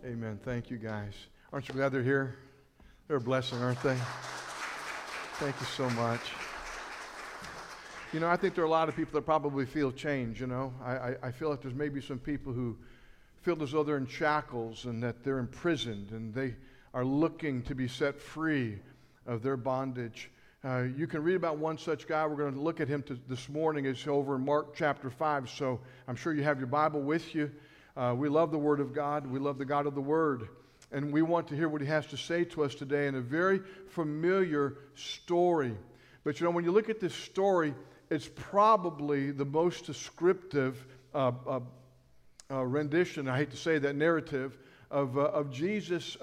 Amen. Thank you, guys. Aren't you glad they're here? They're a blessing, aren't they? Thank you so much. You know, I think there are a lot of people that probably feel change, you know. I feel like there's maybe some people who feel as though they're in shackles and that they're imprisoned and they are looking to be set free of their bondage. You can read about one such guy. We're going to look at him this morning. It's over in Mark chapter 5, so I'm sure you have your Bible with you. We love the Word of God. We love the God of the Word. And we want to hear what He has to say to us today in a very familiar story. But you know, when you look at this story, it's probably the most descriptive rendition, I hate to say that, narrative of Jesus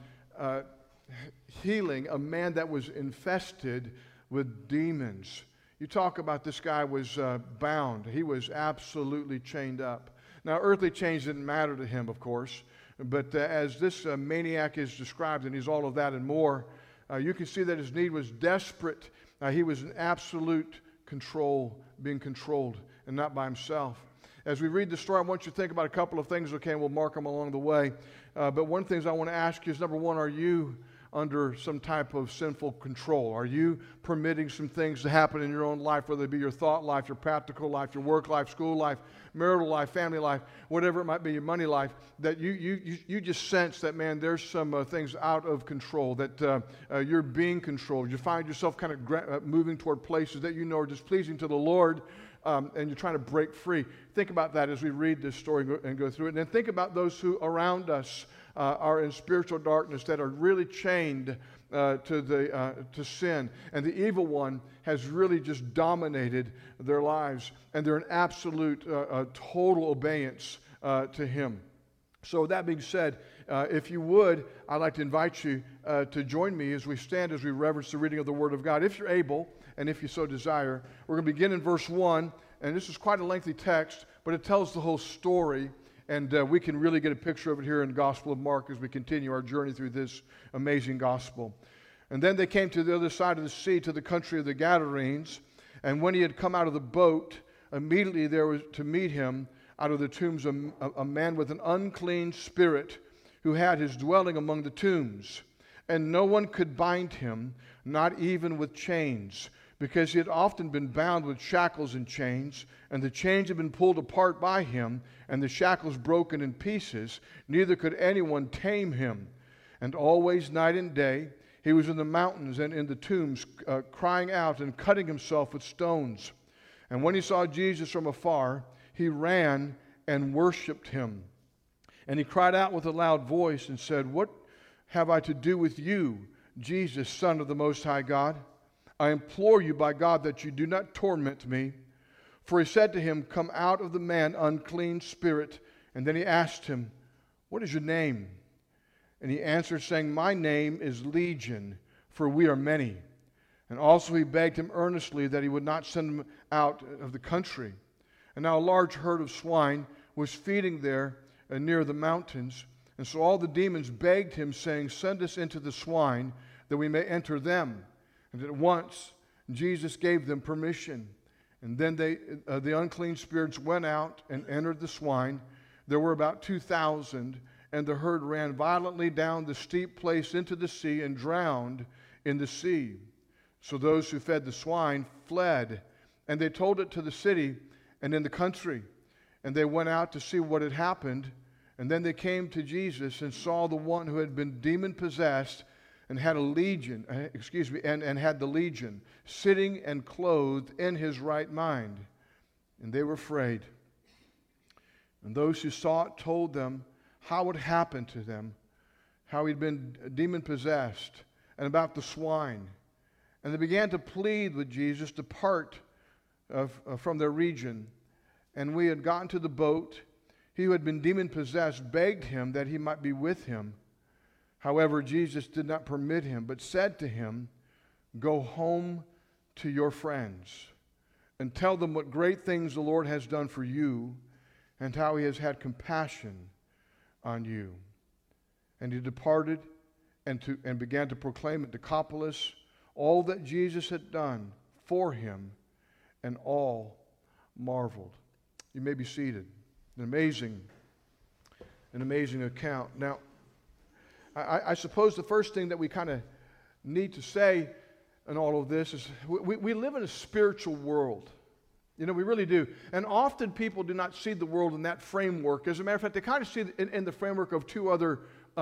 healing a man that was infested with demons. You talk about this guy was bound. He was absolutely chained up. Now, earthly chains didn't matter to him, of course, but as this maniac is described, and he's all of that and more, you can see that his need was desperate. He was in absolute control, being controlled, and not by himself. As we read the story, I want you to think about a couple of things, okay, and we'll mark them along the way. But one of the things I want to ask you is, number one, are you under some type of sinful control? Are you permitting some things to happen in your own life, whether it be your thought life, your practical life, your work life, school life, marital life, family life, whatever it might be, your money life, that you just sense that, man, there's some things out of control, that you're being controlled. You find yourself kind of moving toward places that you know are displeasing to the Lord, and you're trying to break free. Think about that as we read this story and go through it. And then think about those who around us are in spiritual darkness, that are really chained to sin. And the evil one has really just dominated their lives. And they're in absolute, total obedience to him. So with that being said, if you would, I'd like to invite you to join me as we stand, as we reverence the reading of the Word of God. If you're able, and if you so desire, we're going to begin in verse 1. And this is quite a lengthy text, but it tells the whole story. And we can really get a picture of it here in the Gospel of Mark as we continue our journey through this amazing gospel. And then they came to the other side of the sea, to the country of the Gadarenes. And when he had come out of the boat, immediately there was to meet him out of the tombs a man with an unclean spirit, who had his dwelling among the tombs. And no one could bind him, not even with chains, because he had often been bound with shackles and chains, and the chains had been pulled apart by him, and the shackles broken in pieces. Neither could anyone tame him. And always, night and day, he was in the mountains and in the tombs, crying out and cutting himself with stones. And when he saw Jesus from afar, he ran and worshipped him. And he cried out with a loud voice and said, "What have I to do with you, Jesus, Son of the Most High God? I implore you by God that you do not torment me." For he said to him, "Come out of the man, unclean spirit." And then he asked him, "What is your name?" And he answered, saying, "My name is Legion, for we are many." And also he begged him earnestly that he would not send him out of the country. And now a large herd of swine was feeding there near the mountains. And so all the demons begged him, saying, "Send us into the swine, that we may enter them." And at once Jesus gave them permission. And then the unclean spirits went out and entered the swine. There were about 2,000, and the herd ran violently down the steep place into the sea and drowned in the sea. So those who fed the swine fled, and they told it to the city and in the country. And they went out to see what had happened. And then they came to Jesus and saw the one who had been demon-possessed and had and had the legion, sitting and clothed in his right mind. And they were afraid. And those who saw it told them how it happened to them, how he'd been demon-possessed, and about the swine. And they began to plead with Jesus to depart from their region. And we had gotten to the boat. He who had been demon-possessed begged him that he might be with him. However, Jesus did not permit him, but said to him, "Go home to your friends and tell them what great things the Lord has done for you and how he has had compassion on you." And he departed and began to proclaim at Decapolis all that Jesus had done for him, and all marveled. You may be seated. An amazing account. Now, I suppose the first thing that we kind of need to say in all of this is we live in a spiritual world. You know, we really do. And often people do not see the world in that framework. As a matter of fact, they kind of see it in the framework of two other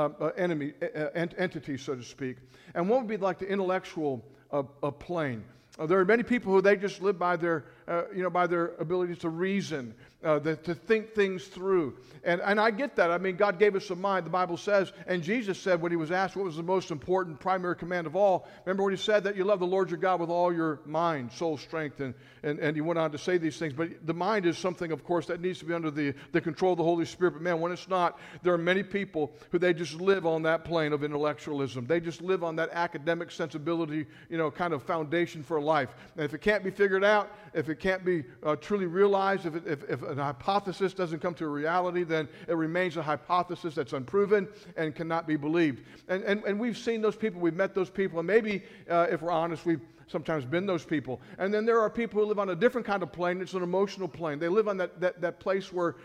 entities, so to speak. And one would be like the intellectual plane. There are many people who they just live by their, by their ability to reason, to think things through. And I get that. I mean, God gave us a mind, the Bible says, and Jesus said when he was asked what was the most important primary command of all, remember when he said that you love the Lord your God with all your mind, soul, strength, and he went on to say these things. But the mind is something, of course, that needs to be under the control of the Holy Spirit. But man, when it's not, there are many people who they just live on that plane of intellectualism. They just live on that academic sensibility, kind of foundation for life. And if it can't be figured out, if it can't be truly realized, if a hypothesis doesn't come to a reality, then it remains a hypothesis that's unproven and cannot be believed. And we've seen those people, we've met those people, and maybe, if we're honest, we've sometimes been those people. And then there are people who live on a different kind of plane. It's an emotional plane. They live on that place where,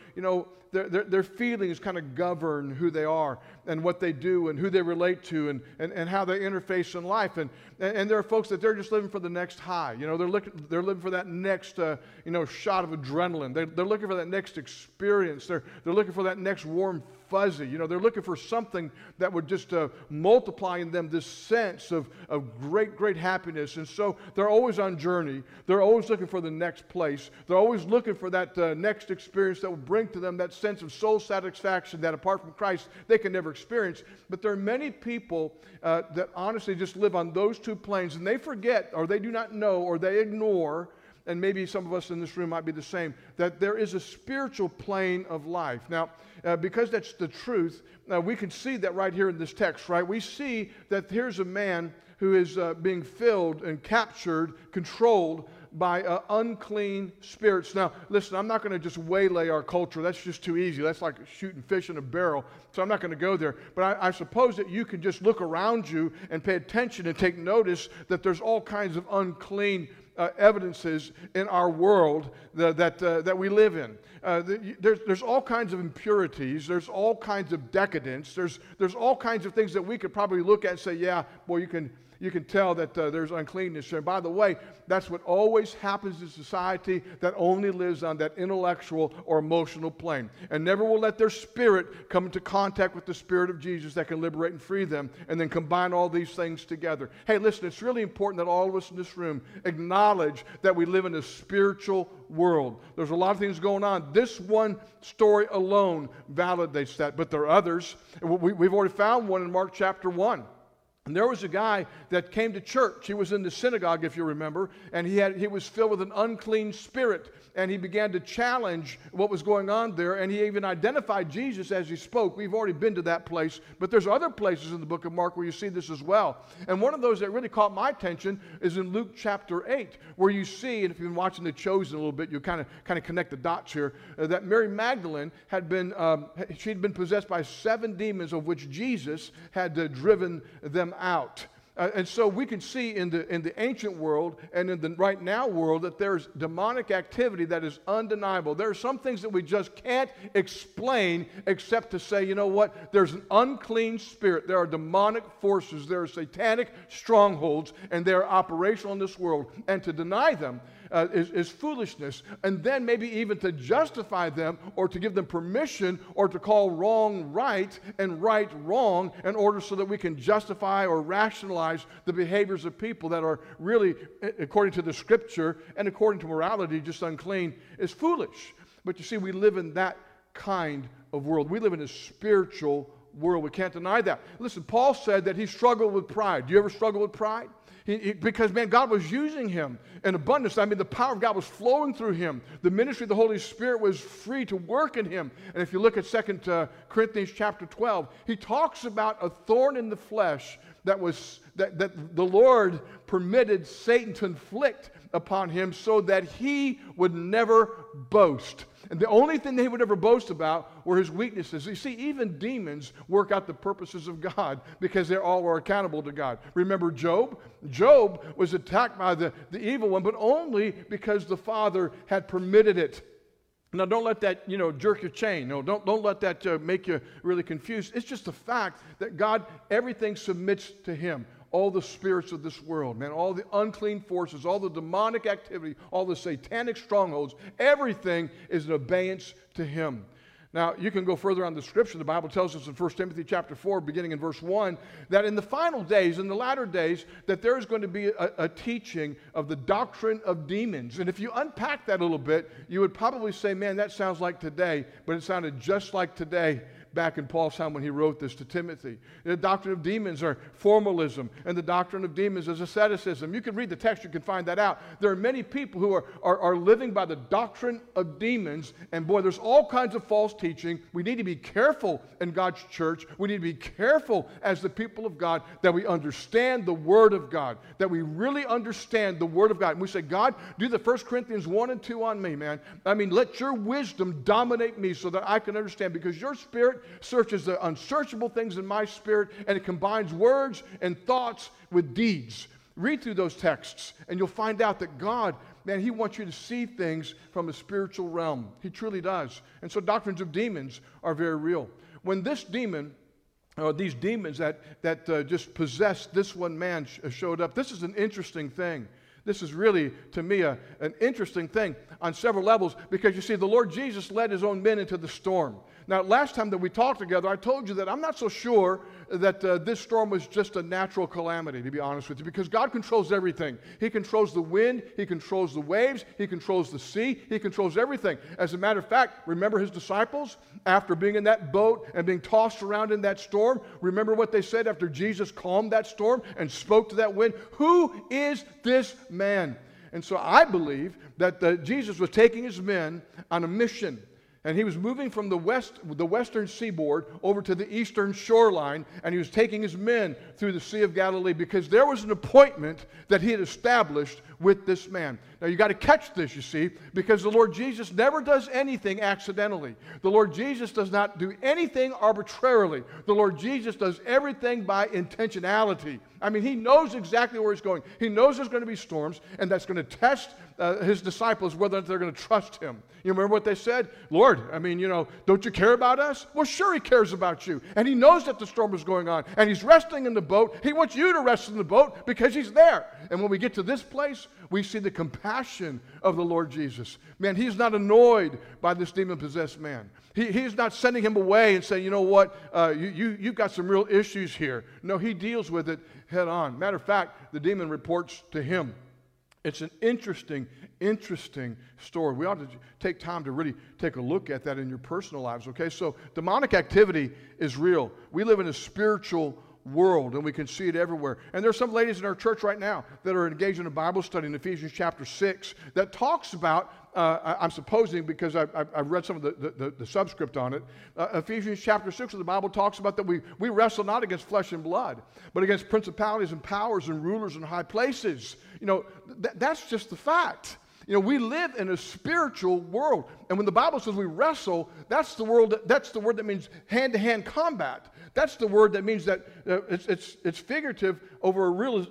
their feelings kind of govern who they are and what they do and who they relate to and how they interface in life. And there are folks that they're just living for the next high. They're living for that next, shot of adrenaline. They're looking for that next experience. They're looking for that next warm fuzzy. They're looking for something that would just multiply in them this sense of great happiness. And so they're always on journey. They're always looking for the next place. They're always looking for that next experience that will bring to them that sense of soul satisfaction that apart from Christ they can never experience. But there are many people that honestly just live on those two planes, and they forget, or they do not know, or they ignore, and maybe some of us in this room might be the same, that there is a spiritual plane of life. Now, because that's the truth, we can see that right here in this text, right? We see that here's a man who is being filled and captured, controlled by unclean spirits. Now, listen, I'm not going to just waylay our culture. That's just too easy. That's like shooting fish in a barrel. So I'm not going to go there. But I suppose that you can just look around you and pay attention and take notice that there's all kinds of unclean evidences in our world that we live in. There's all kinds of impurities. There's all kinds of decadence. There's all kinds of things that we could probably look at and say, yeah, boy, you can tell that there's uncleanness there. By the way, that's what always happens in society that only lives on that intellectual or emotional plane and never will let their spirit come into contact with the Spirit of Jesus that can liberate and free them and then combine all these things together. Hey, listen, it's really important that all of us in this room acknowledge that we live in a spiritual world. There's a lot of things going on. This one story alone validates that, but there are others. We've already found one in Mark chapter 1. And there was a guy that came to church. He was in the synagogue, if you remember, and he was filled with an unclean spirit, and he began to challenge what was going on there, and he even identified Jesus as he spoke. We've already been to that place, but there's other places in the book of Mark where you see this as well. And one of those that really caught my attention is in Luke chapter 8, where you see, and if you've been watching The Chosen a little bit, you kind of connect the dots here, that Mary Magdalene had been possessed by 7 demons, of which Jesus had driven them out. And so we can see in the ancient world and in the right now world that there's demonic activity that is undeniable. There are some things that we just can't explain except to say, you know what, there's an unclean spirit. There are demonic forces. There are satanic strongholds, and they're operational in this world. And to deny them is foolishness. And then maybe even to justify them or to give them permission or to call wrong right and right wrong in order so that we can justify or rationalize the behaviors of people that are really, according to the Scripture and according to morality, just unclean, is foolish. But you see, we live in that kind of world. We live in a spiritual world. We can't deny that. Listen, Paul said that he struggled with pride. Do you ever struggle with pride? Because, man, God was using him in abundance. I mean, the power of God was flowing through him. The ministry of the Holy Spirit was free to work in him. And if you look at 2 Corinthians chapter 12, he talks about a thorn in the flesh that the Lord permitted Satan to inflict upon him so that he would never boast. And the only thing that he would ever boast about were his weaknesses. You see, even demons work out the purposes of God because they all are accountable to God. Remember Job? Job was attacked by the evil one, but only because the Father had permitted it. Now, don't let that, jerk your chain. No, don't let that make you really confused. It's just the fact that God, everything submits to him. All the spirits of this world, man, all the unclean forces, all the demonic activity, all the satanic strongholds, everything is in abeyance to him. Now, you can go further on the scripture. The Bible tells us in 1 Timothy chapter 4, beginning in verse 1, that in the final days, in the latter days, that there is going to be a teaching of the doctrine of demons. And if you unpack that a little bit, you would probably say, man, that sounds like today, but it sounded just like today back in Paul's time when he wrote this to Timothy. The doctrine of demons are formalism, and the doctrine of demons is asceticism. You can read the text, you can find that out. There are many people who are living by the doctrine of demons, and boy, there's all kinds of false teaching. We need to be careful in God's church. We need to be careful as the people of God that we understand the Word of God, that we really understand the Word of God. And we say, God, do the 1 Corinthians 1 and 2 on me, man. I mean, let your wisdom dominate me so that I can understand, because your Spirit searches the unsearchable things in my spirit, and it combines words and thoughts with deeds. Read through those texts, and you'll find out that God, man, he wants you to see things from a spiritual realm. He truly does. And so doctrines of demons are very real. When this demon, these demons that just possessed this one man showed up, this is an interesting thing. This is really, to me, an interesting thing on several levels, because you see, the Lord Jesus led his own men into the storm. Now, last time that we talked together, I told you that I'm not so sure that this storm was just a natural calamity, to be honest with you, because God controls everything. He controls the wind, he controls the waves, he controls the sea, he controls everything. As a matter of fact, remember his disciples, after being in that boat and being tossed around in that storm, remember what they said after Jesus calmed that storm and spoke to that wind? Who is this man? And so I believe that Jesus was taking his men on a mission. And he was moving from the western seaboard over to the eastern shoreline, and he was taking his men through the Sea of Galilee, because there was an appointment that he had established with this man. Now, you got to catch this, you see, because the Lord Jesus never does anything accidentally. The Lord Jesus does not do anything arbitrarily. The Lord Jesus does everything by intentionality. I mean, he knows exactly where he's going. He knows there's going to be storms, and that's going to test his disciples whether or not they're going to trust him. You remember what they said? Lord, I mean, don't you care about us? Well, sure he cares about you. And he knows that the storm is going on, and he's resting in the boat. He wants you to rest in the boat because he's there. And when we get to this place, we see the compassion of the Lord Jesus. Man, he's not annoyed by this demon-possessed man. He's not sending him away and saying, you know what, you've got some real issues here. No, he deals with it head on. Matter of fact, the demon reports to him. It's an interesting story. We ought to take time to really take a look at that in your personal lives, okay? So demonic activity is real. We live in a spiritual world, and we can see it everywhere. And there's some ladies in our church right now that are engaged in a Bible study in Ephesians chapter 6 that talks about, I'm supposing because I've read some of the subscript on it, Ephesians chapter 6 of the Bible talks about that we wrestle not against flesh and blood, but against principalities and powers and rulers in high places. That's just the fact. We live in a spiritual world. And when the Bible says we wrestle, that's the word that means hand-to-hand combat. That's the word that means that it's figurative over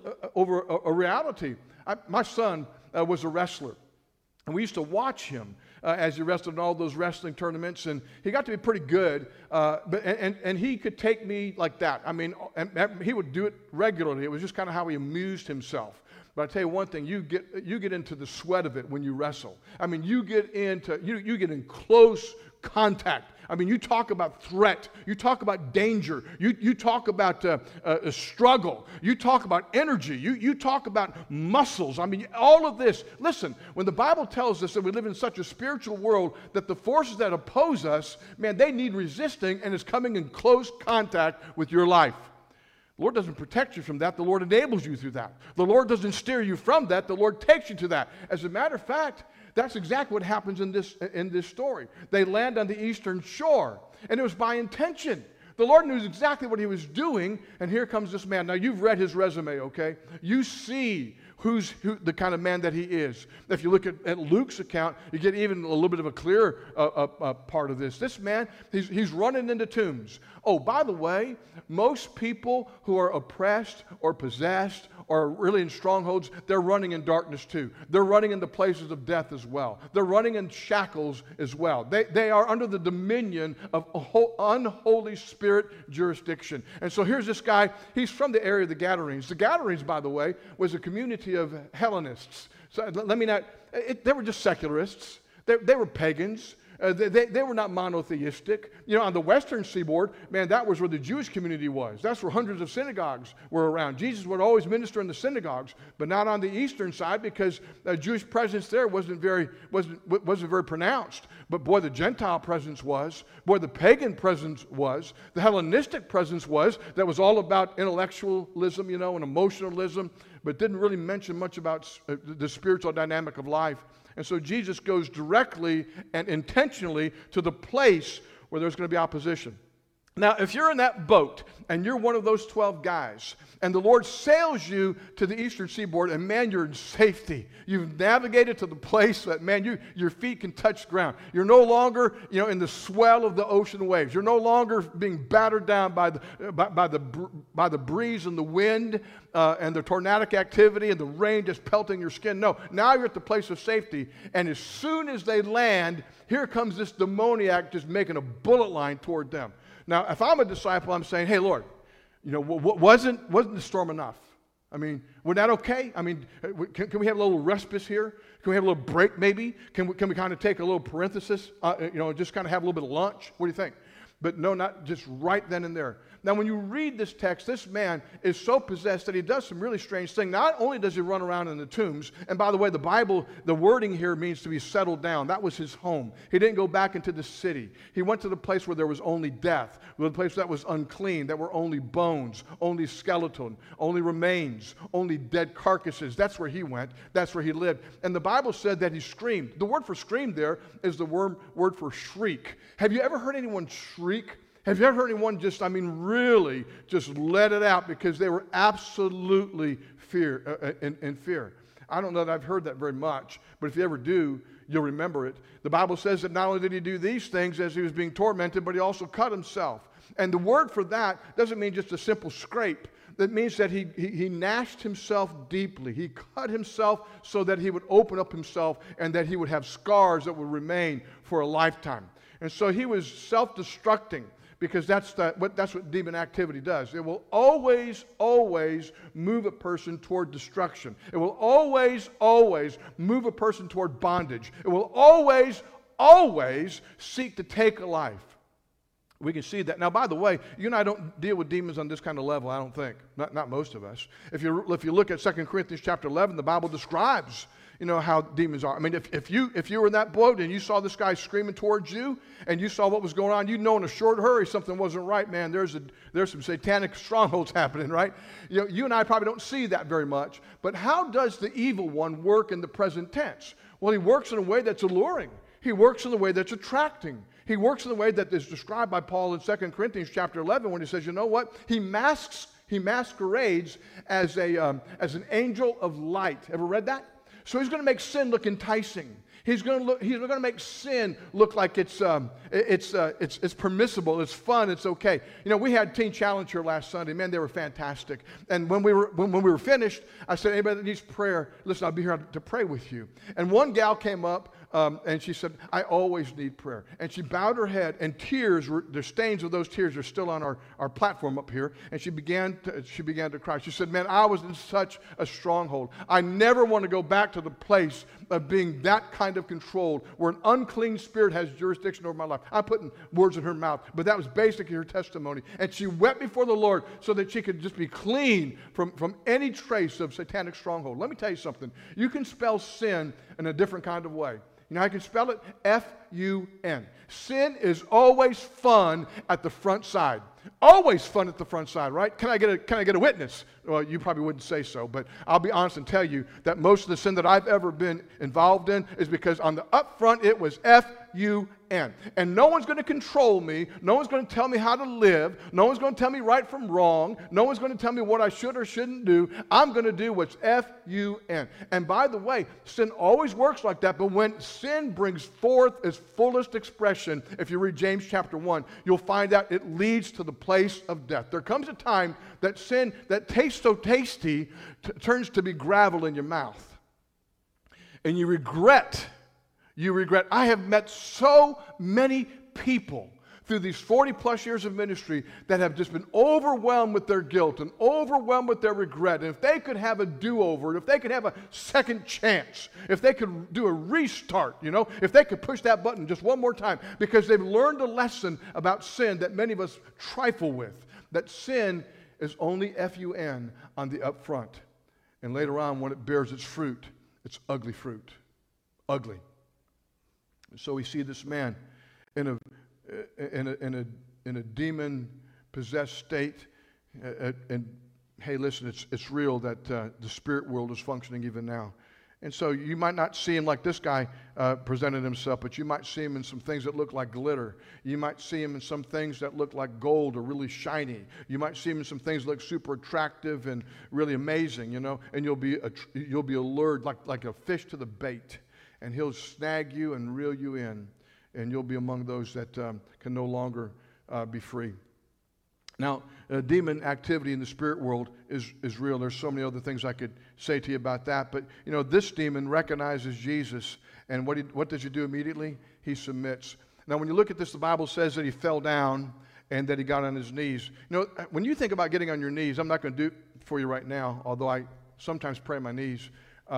a reality. My son was a wrestler. And we used to watch him as he wrestled in all those wrestling tournaments, and he got to be pretty good. And he could take me like that. I mean, and he would do it regularly. It was just kind of how he amused himself. But I tell you one thing, you get into the sweat of it when you wrestle. I mean, you get in close contact. I mean, you talk about threat. You talk about danger. You talk about a struggle. You talk about energy. You talk about muscles. I mean, all of this. Listen, when the Bible tells us that we live in such a spiritual world that the forces that oppose us, man, they need resisting, and it's coming in close contact with your life. The Lord doesn't protect you from that. The Lord enables you through that. The Lord doesn't steer you from that. The Lord takes you to that. As a matter of fact, that's exactly what happens in this story. They land on the eastern shore, and it was by intention. The Lord knew exactly what he was doing, and here comes this man. Now, you've read his resume, okay? You see who the kind of man that he is. If you look at Luke's account, you get even a little bit of a clearer part of this. This man, he's running into tombs. Oh, by the way, most people who are oppressed or possessed or really in strongholds, they're running in darkness too. They're running in the places of death as well. They're running in shackles as well. They are under the dominion of a unholy spirit jurisdiction. And so here's this guy. He's from the area of the Gadarenes. The Gadarenes, by the way, was a community of Hellenists. So let me not, they were just secularists. They were pagans. They were not monotheistic. You know, on the western seaboard, man, that was where the Jewish community was. That's where hundreds of synagogues were around. Jesus would always minister in the synagogues, but not on the eastern side because Jewish presence there wasn't very pronounced. But boy, the Gentile presence was. Boy, the pagan presence was. The Hellenistic presence was. That was all about intellectualism, you know, and emotionalism, but didn't really mention much about the spiritual dynamic of life. And so Jesus goes directly and intentionally to the place where there's going to be opposition. Now, if you're in that boat and you're one of those 12 guys and the Lord sails you to the eastern seaboard and, man, you're in safety. You've navigated to the place that, man, your feet can touch ground. You're no longer, you know, in the swell of the ocean waves. You're no longer being battered down by the breeze and the wind and the tornadic activity and the rain just pelting your skin. No, now you're at the place of safety. And as soon as they land, here comes this demoniac just making a bullet line toward them. Now, if I'm a disciple, I'm saying, hey, Lord, you know, wasn't the storm enough? I mean, was that okay? I mean, can we have a little respite here? Can we have a little break maybe? Can we kind of take a little parenthesis, you know, just kind of have a little bit of lunch? What do you think? But no, not just right then and there. Now, when you read this text, this man is so possessed that he does some really strange things. Not only does he run around in the tombs, and by the way, the Bible, the wording here means to be settled down. That was his home. He didn't go back into the city. He went to the place where there was only death, the place that was unclean, that were only bones, only skeleton, only remains, only dead carcasses. That's where he went. That's where he lived. And the Bible said that he screamed. The word for scream there is the word for shriek. Have you ever heard anyone shriek? Have you ever heard anyone really just let it out because they were absolutely in fear? I don't know that I've heard that very much, but if you ever do, you'll remember it. The Bible says that not only did he do these things as he was being tormented, but he also cut himself. And the word for that doesn't mean just a simple scrape. That means that he gnashed himself deeply. He cut himself so that he would open up himself and that he would have scars that would remain for a lifetime. And so he was self-destructing. Because that's what demon activity does. It will always, always move a person toward destruction. It will always, always move a person toward bondage. It will always, always seek to take a life. We can see that. Now, by the way, you and I don't deal with demons on this kind of level, I don't think. Not most of us. If you look at 2 Corinthians chapter 11, the Bible describes, you know, how demons are. I mean, if you were in that boat and you saw this guy screaming towards you and you saw what was going on, you'd know in a short hurry something wasn't right, man. There's some satanic strongholds happening, right? You know, you and I probably don't see that very much. But how does the evil one work in the present tense? Well, he works in a way that's alluring. He works in a way that's attracting. He works in a way that is described by Paul in 2 Corinthians chapter 11 when he says, you know what? He masquerades as an angel of light. Ever read that? So he's going to make sin look enticing. He's going to make sin look like it's permissible, it's fun, it's okay. You know, we had Teen Challenge here last Sunday. Man, they were fantastic. And when we were finished, I said, anybody that needs prayer, listen, I'll be here to pray with you. And one gal came up and she said, I always need prayer. And she bowed her head, and the stains of those tears are still on our platform up here. And she began to cry. She said, man, I was in such a stronghold. I never want to go back to the place of being that kind of controlled, where an unclean spirit has jurisdiction over my life. I'm putting words in her mouth, but that was basically her testimony. And she wept before the Lord so that she could just be clean from any trace of satanic stronghold. Let me tell you something. You can spell sin in a different kind of way. You know how I can spell it? F-U-N. Sin is always fun at the front side. Always fun at the front side, right? Can I get a witness? Well, you probably wouldn't say so, but I'll be honest and tell you that most of the sin that I've ever been involved in is because on the up front it was F-U-N. F-U-N. And no one's going to control me. No one's going to tell me how to live. No one's going to tell me right from wrong. No one's going to tell me what I should or shouldn't do. I'm going to do what's F-U-N. And by the way, sin always works like that, but when sin brings forth its fullest expression, if you read James chapter 1, you'll find out it leads to the place of death. There comes a time that sin that tastes so tasty turns to be gravel in your mouth. And you regret. I have met so many people through these 40 plus years of ministry that have just been overwhelmed with their guilt and overwhelmed with their regret. And if they could have a do-over, if they could have a second chance, if they could do a restart, if they could push that button just one more time, because they've learned a lesson about sin that many of us trifle with, that sin is only F-U-N on the up front. And later on, when it bears its fruit, it's ugly fruit. Ugly. So we see this man in a demon-possessed state. And hey, listen, it's real that the spirit world is functioning even now. And so you might not see him like this guy presented himself, but you might see him in some things that look like glitter. You might see him in some things that look like gold or really shiny. You might see him in some things that look super attractive and really amazing, and you'll be allured like a fish to the bait. And he'll snag you and reel you in, and you'll be among those that can no longer be free. Now, demon activity in the spirit world is real. There's so many other things I could say to you about that. But, this demon recognizes Jesus, and what does he do immediately? He submits. Now, when you look at this, the Bible says that he fell down and that he got on his knees. When you think about getting on your knees, I'm not going to do it for you right now, although I sometimes pray on my knees.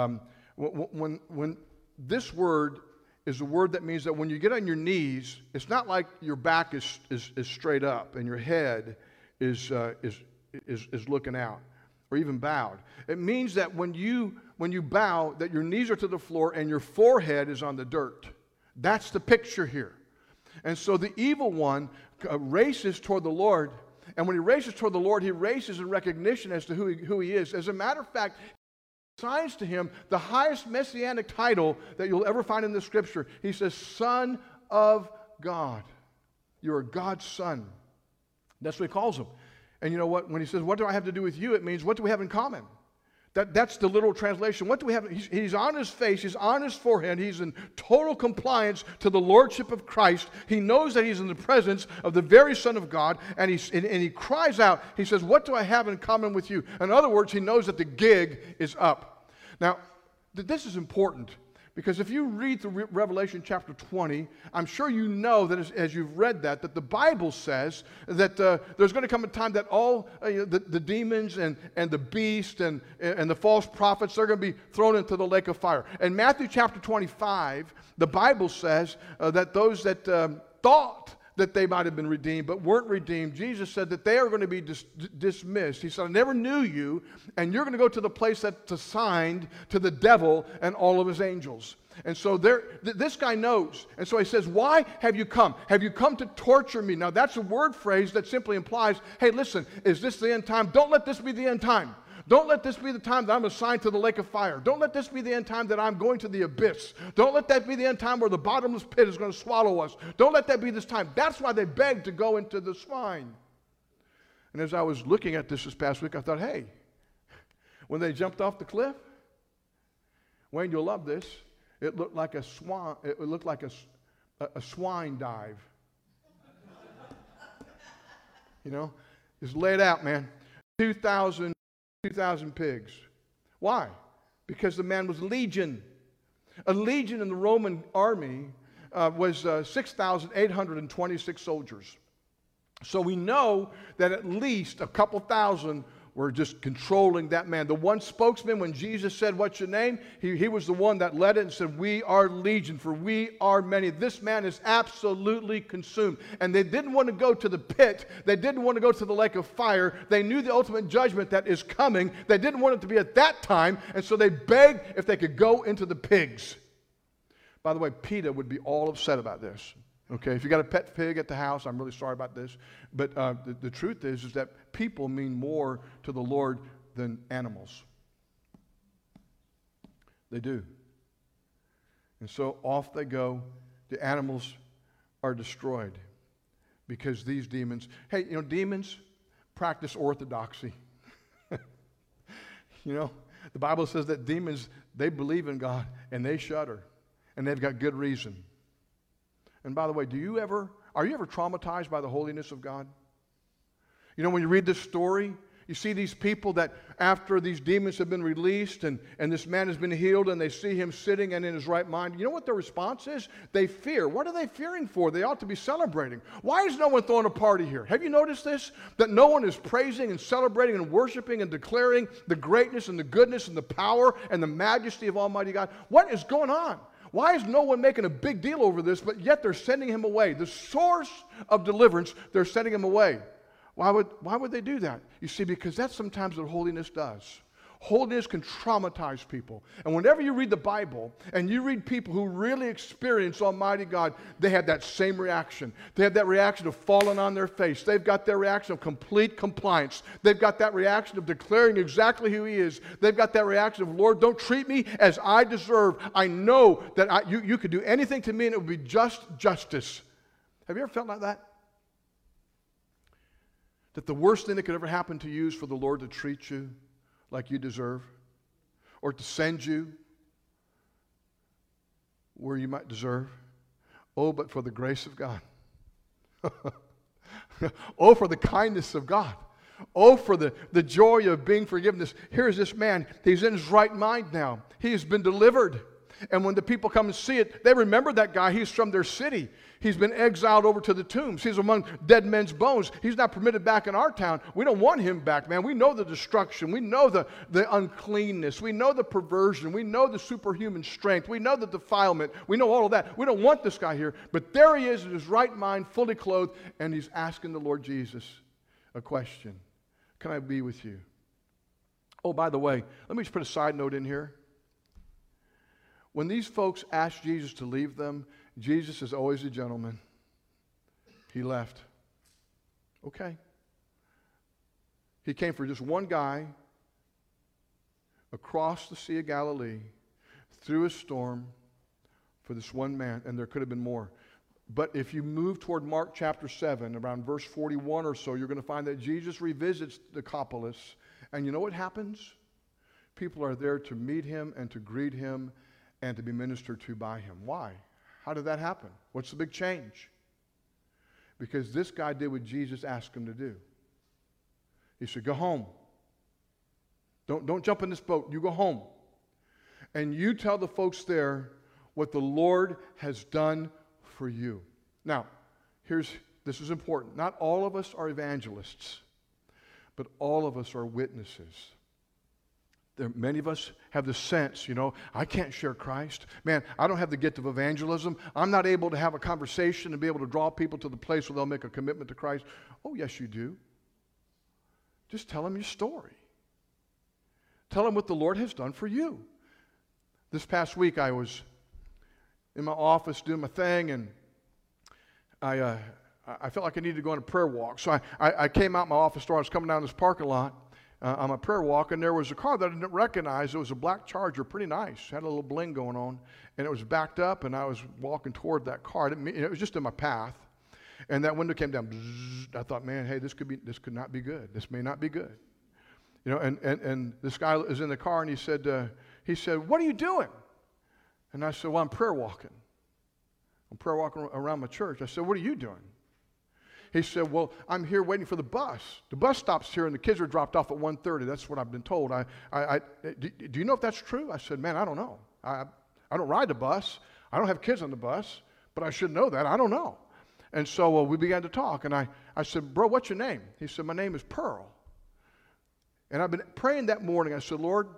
When this word is a word that means that when you get on your knees, it's not like your back is straight up and your head is looking out or even bowed. It means that when you bow, that your knees are to the floor and your forehead is on the dirt. That's the picture here. And so the evil one races toward the Lord, and when he races toward the Lord, he races in recognition as to who he is. As a matter of fact, assigns to him the highest messianic title that you'll ever find in the scripture. He says, Son of God. You're God's son. That's what he calls him. And you know what? When he says, what do I have to do with you? It means, what do we have in common? That's the literal translation. What do we have? He's on his face. He's on his forehead. He's in total compliance to the lordship of Christ. He knows that he's in the presence of the very Son of God, and he cries out. He says, what do I have in common with you? In other words, he knows that the gig is up. Now, this is important, because if you read through Revelation chapter 20, I'm sure you know that as you've read that the Bible says that there's going to come a time that all the demons and the beast and the false prophets, they're going to be thrown into the lake of fire. In Matthew chapter 25, the Bible says that those that thought that they might have been redeemed but weren't redeemed, Jesus said that they are going to be dismissed. He said, I never knew you, and you're going to go to the place that's assigned to the devil and all of his angels. And so this guy knows. And so he says, why have you come? Have you come to torture me? Now that's a word phrase that simply implies, hey, listen, is this the end time? Don't let this be the end time. Don't let this be the time that I'm assigned to the lake of fire. Don't let this be the end time that I'm going to the abyss. Don't let that be the end time where the bottomless pit is going to swallow us. Don't let that be this time. That's why they begged to go into the swine. And as I was looking at this past week, I thought, hey, when they jumped off the cliff, Wayne, you'll love this. It looked like a swan. It looked like a swine dive. Just lay it out, man. 2,000 pigs. Why? Because the man was legion. A legion in the Roman army was 6,826 soldiers. So we know that at least a couple thousand were just controlling that man. The one spokesman, when Jesus said, what's your name? He was the one that led it and said, we are legion, for we are many. This man is absolutely consumed. And they didn't want to go to the pit. They didn't want to go to the lake of fire. They knew the ultimate judgment that is coming. They didn't want it to be at that time. And so they begged if they could go into the pigs. By the way, PETA would be all upset about this. Okay, if you got a pet pig at the house, I'm really sorry about this. But the truth is that people mean more to the Lord than animals. They do. And so off they go the animals are destroyed because these demons, hey, demons practice orthodoxy. The Bible says that demons, they believe in God and they shudder, and they've got good reason. And by the way, are you ever traumatized by the holiness of God? When you read this story, you see these people that after these demons have been released and this man has been healed and they see him sitting and in his right mind. You know what their response is? They fear. What are they fearing for? They ought to be celebrating. Why is no one throwing a party here? Have you noticed this? That no one is praising and celebrating and worshiping and declaring the greatness and the goodness and the power and the majesty of Almighty God? What is going on? Why is no one making a big deal over this, but yet they're sending him away? The source of deliverance, they're sending him away. Why would they do that? You see, because that's sometimes what holiness does. Holiness can traumatize people. And whenever you read the Bible and you read people who really experience Almighty God, they have that same reaction. They have that reaction of falling on their face. They've got their reaction of complete compliance. They've got that reaction of declaring exactly who He is. They've got that reaction of, Lord, don't treat me as I deserve. I know that you could do anything to me and it would be just justice. Have you ever felt like that? That the worst thing that could ever happen to you is for the Lord to treat you like you deserve, or to send you where you might deserve. Oh, but for the grace of God. Oh, for the kindness of God. Oh, for the joy of being forgiven. Here's this man. He's in his right mind now. He has been delivered. And when the people come and see it, they remember that guy. He's from their city. He's been exiled over to the tombs. He's among dead men's bones. He's not permitted back in our town. We don't want him back, man. We know the destruction. We know the uncleanness. We know the perversion. We know the superhuman strength. We know the defilement. We know all of that. We don't want this guy here. But there he is in his right mind, fully clothed, and he's asking the Lord Jesus a question. Can I be with you? Oh, by the way, let me just put a side note in here. When these folks asked Jesus to leave them, Jesus is always a gentleman. He left. Okay. He came for just one guy across the Sea of Galilee, through a storm, for this one man, and there could have been more. But if you move toward Mark chapter 7, around verse 41 or so, you're going to find that Jesus revisits Decapolis, and you know what happens? People are there to meet him and to greet him and to be ministered to by him. Why? How did that happen? What's the big change? Because this guy did what Jesus asked him to do. He said, go home. Don't jump in this boat. You go home. And you tell the folks there what the Lord has done for you. Now, this is important. Not all of us are evangelists, but all of us are witnesses. Many of us have the sense, I can't share Christ. Man, I don't have the gift of evangelism. I'm not able to have a conversation and be able to draw people to the place where they'll make a commitment to Christ. Oh, yes, you do. Just tell them your story. Tell them what the Lord has done for you. This past week, I was in my office doing my thing, and I felt like I needed to go on a prayer walk. So I came out my office door. I was coming down this parking lot on my prayer walk, and there was a car that I didn't recognize. It was a black Charger, pretty nice. Had a little bling going on, and it was backed up, and I was walking toward that car. It was just in my path, and that window came down. Bzzz. I thought, man, hey, this could not be good. This may not be good. And this guy is in the car, and he said, what are you doing? And I said, well, I'm prayer walking. I'm prayer walking around my church. I said, what are you doing? He said, well, I'm here waiting for the bus. The bus stops here, and the kids are dropped off at 1:30. That's what I've been told. Do you know if that's true? I said, man, I don't know. I don't ride the bus. I don't have kids on the bus, but I should know that. I don't know. And so we began to talk, and I said, bro, what's your name? He said, my name is Pearl. And I've been praying that morning. I said, Lord,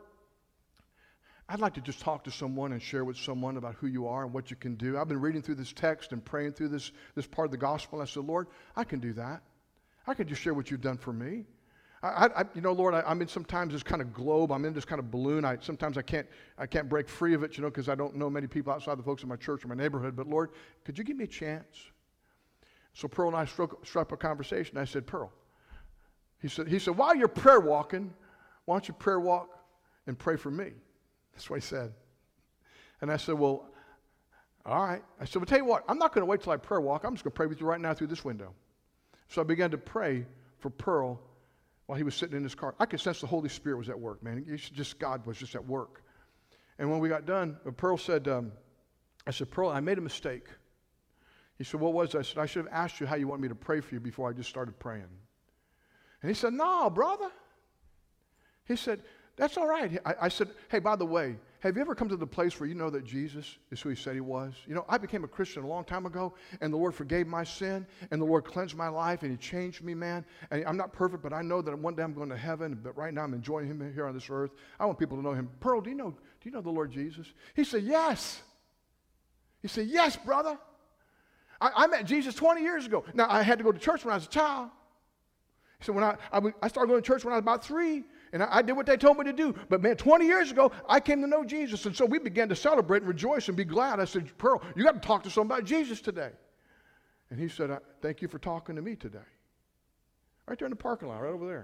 I'd like to just talk to someone and share with someone about who you are and what you can do. I've been reading through this text and praying through this part of the gospel. I said, Lord, I can do that. I can just share what you've done for me. Lord, I'm in sometimes this kind of globe. I'm in this kind of balloon. Sometimes I can't break free of it, because I don't know many people outside the folks in my church or my neighborhood. But Lord, could you give me a chance? So Pearl and I struck up a conversation. I said, Pearl, he said, while you're prayer walking, why don't you prayer walk and pray for me? That's what he said. And I said, well, All right. I said, well, tell you what, I'm not going to wait till I prayer walk. I'm just going to pray with you right now through this window. So I began to pray for Pearl while he was sitting in his car. I could sense the Holy Spirit was at work, man. God was just at work. And when we got done, Pearl said, I said, Pearl, I made a mistake. He said, what was it? I said, I should have asked you how you want me to pray for you before I just started praying. And he said, no, brother. He said, that's all right. I said, hey, by the way, have you ever come to the place where you know that Jesus is who he said he was? You know, I became a Christian a long time ago, and the Lord forgave my sin, and the Lord cleansed my life, and he changed me, man. And I'm not perfect, but I know that one day I'm going to heaven, but right now I'm enjoying him here on this earth. I want people to know him. Pearl, do you know the Lord Jesus? He said, yes. He said, yes, brother. I met Jesus 20 years ago. Now, I had to go to church when I was a child. He said, I started going to church when I was about 3, and I did what they told me to do. But, man, 20 years ago, I came to know Jesus. And so we began to celebrate and rejoice and be glad. I said, Pearl, you got to talk to somebody about Jesus today. And he said, thank you for talking to me today. Right there in the parking lot, right over there.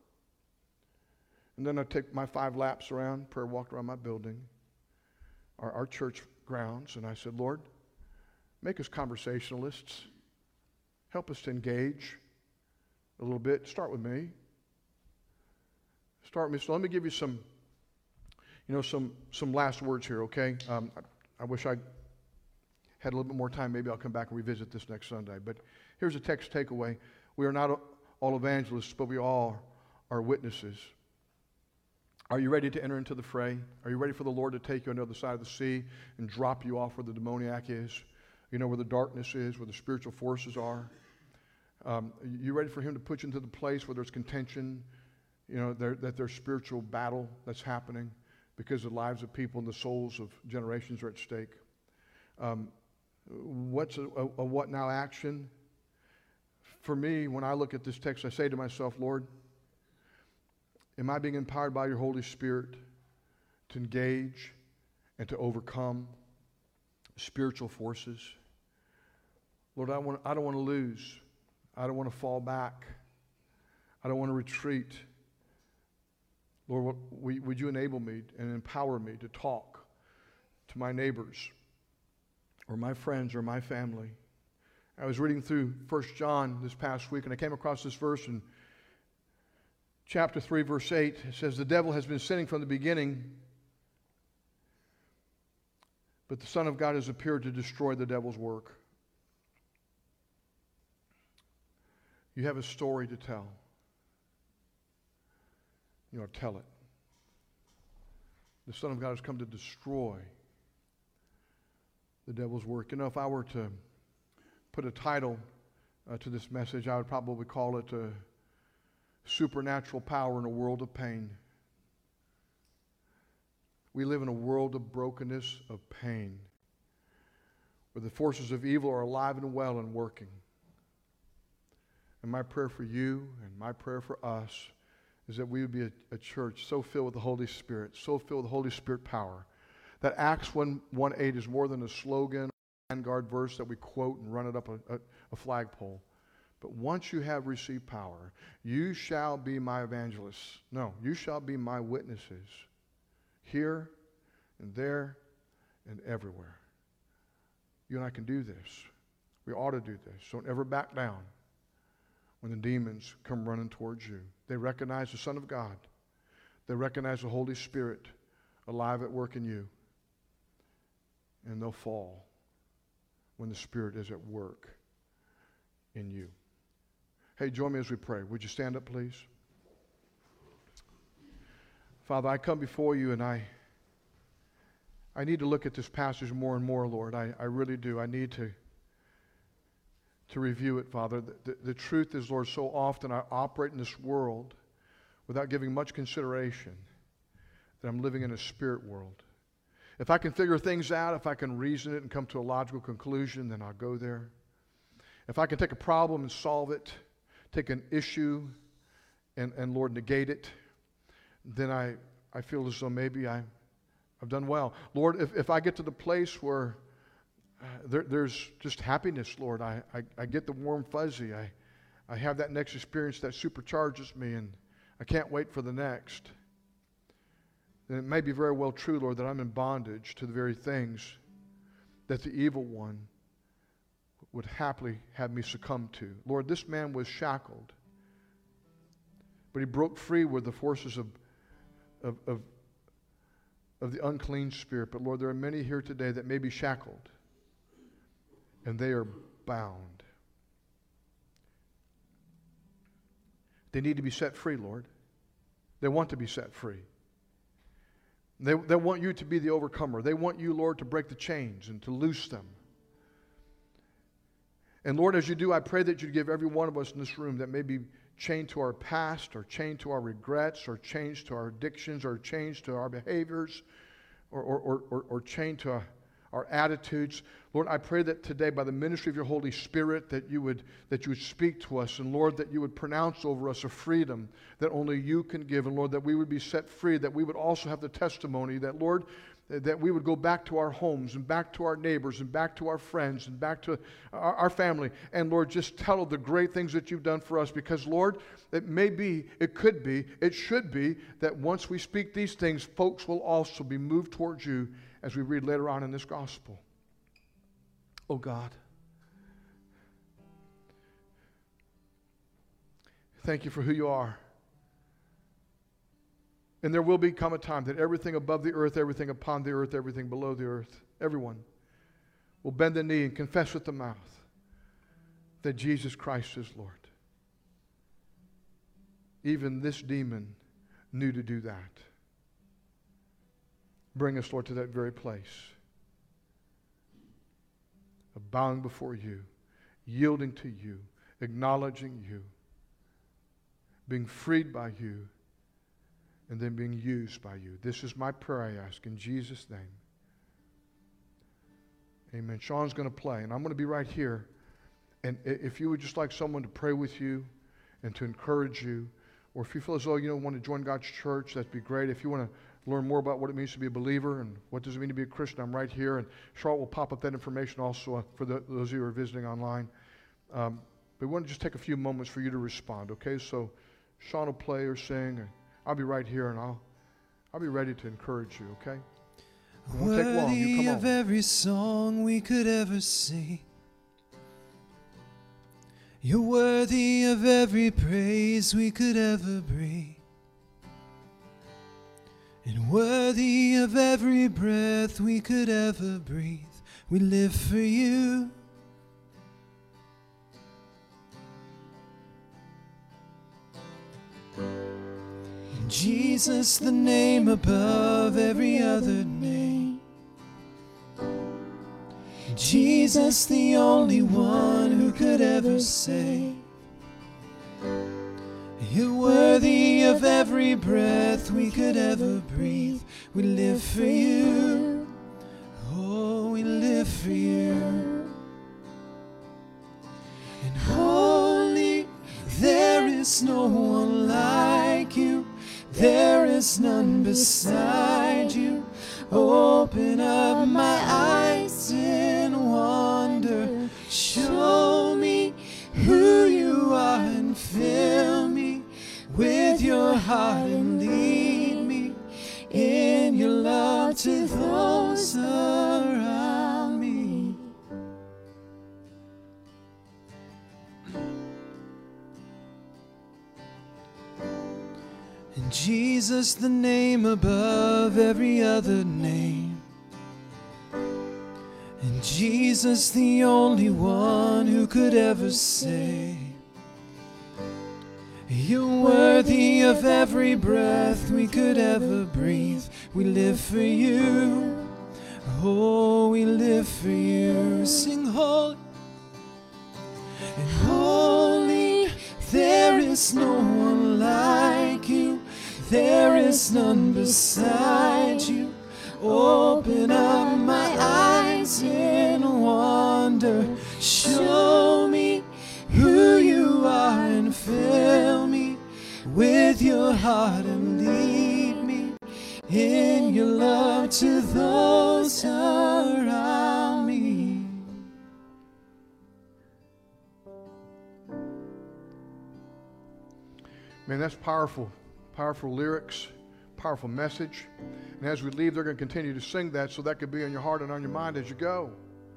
And then I take my 5 laps around, prayer walked around my building, our church grounds, and I said, Lord, make us conversationalists. Help us to engage a little bit. Start with me. So let me give you some last words here, okay? I wish I had a little bit more time. Maybe I'll come back and revisit this next Sunday. But here's a text takeaway. We are not all evangelists, but we all are witnesses. Are you ready to enter into the fray? Are you ready for the Lord to take you on the other side of the sea and drop you off where the demoniac is? You know, where the darkness is, where the spiritual forces are? You ready for him to put you into the place where there's contention, that there's spiritual battle that's happening because the lives of people and the souls of generations are at stake? What's a what now action? For me, when I look at this text, I say to myself, Lord, am I being empowered by your Holy Spirit to engage and to overcome spiritual forces? Lord, I don't want to lose. I don't want to fall back. I don't want to retreat. Lord, would you enable me and empower me to talk to my neighbors or my friends or my family? I was reading through 1 John this past week, and I came across this verse in chapter 3, verse 8. It says, the devil has been sinning from the beginning, but the Son of God has appeared to destroy the devil's work. You have a story to tell. You ought to tell it. The Son of God has come to destroy the devil's work. You know, if I were to put a title to this message, I would probably call it Supernatural Power in a World of Pain. We live in a world of brokenness, of pain, where the forces of evil are alive and well and working. And my prayer for you and my prayer for us is that we would be a church so filled with the Holy Spirit, so filled with the Holy Spirit power, that Acts 1:8 is more than a slogan, a vanguard verse that we quote and run it up a flagpole. But once you have received power, you shall be my evangelists. No, you shall be my witnesses here and there and everywhere. You and I can do this. We ought to do this. Don't ever back down when the demons come running towards you. They recognize the Son of God. They recognize the Holy Spirit alive at work in you. And they'll fall when the Spirit is at work in you. Hey, join me as we pray. Would you stand up, please? Father, I come before you and I need to look at this passage more and more, Lord. I really do. I need to review it, Father. The truth is, Lord, so often I operate in this world without giving much consideration that I'm living in a spirit world. If I can figure things out, if I can reason it and come to a logical conclusion, then I'll go there. If I can take a problem and solve it, take an issue and Lord, negate it, then I feel as though maybe I've done well. Lord, if I get to the place where there's just happiness, Lord, I get the warm fuzzy, I have that next experience that supercharges me and I can't wait for the next, then it may be very well true, Lord, that I'm in bondage to the very things that the evil one would happily have me succumb to. Lord, this man was shackled, but he broke free with the forces of the unclean spirit. But Lord, there are many here today that may be shackled, and they are bound. They need to be set free, Lord. They want to be set free. They want you to be the overcomer. They want you, Lord, to break the chains and to loose them. And Lord, as you do, I pray that you give every one of us in this room that may be chained to our past, or chained to our regrets, or chained to our addictions, or chained to our behaviors, or chained to our attitudes. Lord, I pray that today, by the ministry of your Holy Spirit, that you would speak to us, and Lord, that you would pronounce over us a freedom that only you can give, and Lord, that we would be set free, that we would also have the testimony that, Lord, that we would go back to our homes and back to our neighbors and back to our friends and back to our family, and Lord, just tell of the great things that you've done for us, because Lord, it may be, it could be, it should be that once we speak these things, folks will also be moved towards you, as we read later on in this gospel. Oh God, thank you for who you are. And there will become a time that everything above the earth, everything upon the earth, everything below the earth, everyone will bend the knee and confess with the mouth that Jesus Christ is Lord. Even this demon knew to do that. Bring us, Lord, to that very place of bowing before you, yielding to you, acknowledging you, being freed by you, and then being used by you. This is my prayer, I ask, in Jesus' name. Amen. Sean's going to play, and I'm going to be right here. And if you would just like someone to pray with you and to encourage you, or if you feel as though you want to join God's church, that'd be great. If you want to learn more about what it means to be a believer and what does it mean to be a Christian, I'm right here. And Charlotte will pop up that information also for those of you who are visiting online. But we want to just take a few moments for you to respond, okay? So Sean will play or sing. I'll be right here, and I'll be ready to encourage you, okay? It won't take long. You come Worthy on. of every song we could ever sing. You're worthy of every praise we could ever bring. And worthy of every breath we could ever breathe. We live for you. Jesus, the name above every other name. Jesus, the only one who could ever save. You're worthy of every breath we could ever breathe. We live for you. Oh, we live for you. And holy, there is no one like you. There is none beside you. Open up my eyes in wonder. Show me who you are and fill me with your heart and lead me in your love to those around me. And Jesus, the name above every other name. And Jesus, the only one who could ever save. You're worthy of every breath we could ever breathe. We live for you. Oh, we live for you. Sing holy. And holy, there is no one like you. There is none beside you. Open up my eyes in wonder. Show me who you are and fill me with your heart and lead me in your love to those around me. Man, that's powerful. Powerful lyrics, powerful message. And as we leave, they're going to continue to sing that, so that could be on your heart and on your mind as you go.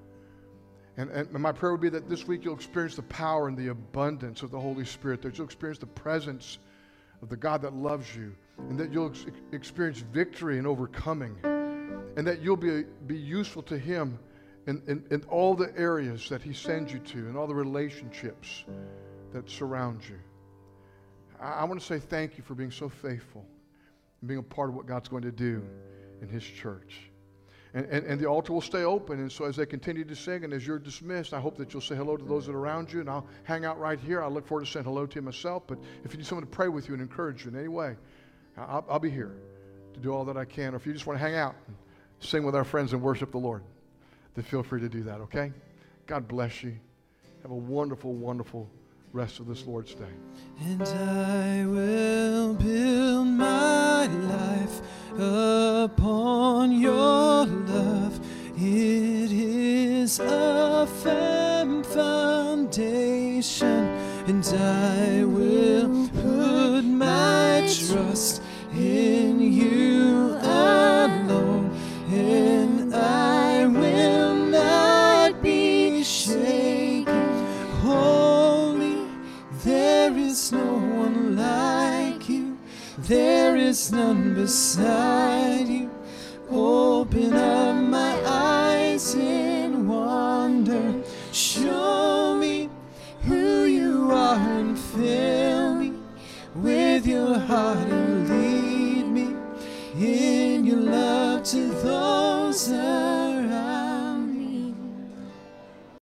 And my prayer would be that this week you'll experience the power and the abundance of the Holy Spirit, that you'll experience the presence of the God that loves you, and that you'll experience victory and overcoming, and that you'll be useful to Him in all the areas that He sends you to, and all the relationships that surround you. I want to say thank you for being so faithful and being a part of what God's going to do in His church. And the altar will stay open, and so as they continue to sing and as you're dismissed, I hope that you'll say hello to those that are around you, and I'll hang out right here. I look forward to saying hello to you myself, but if you need someone to pray with you and encourage you in any way, I'll be here to do all that I can. Or if you just want to hang out and sing with our friends and worship the Lord, then feel free to do that, okay? God bless you. Have a wonderful, wonderful rest of this Lord's day. And I will build my life upon your love. It is a firm foundation, and I will put my trust in you alone, and I will not be shaken. Holy, there is no one like you. There is none beside you. Open up my eyes in wonder. Show me who you are and fill me with your heart and lead me in your love to those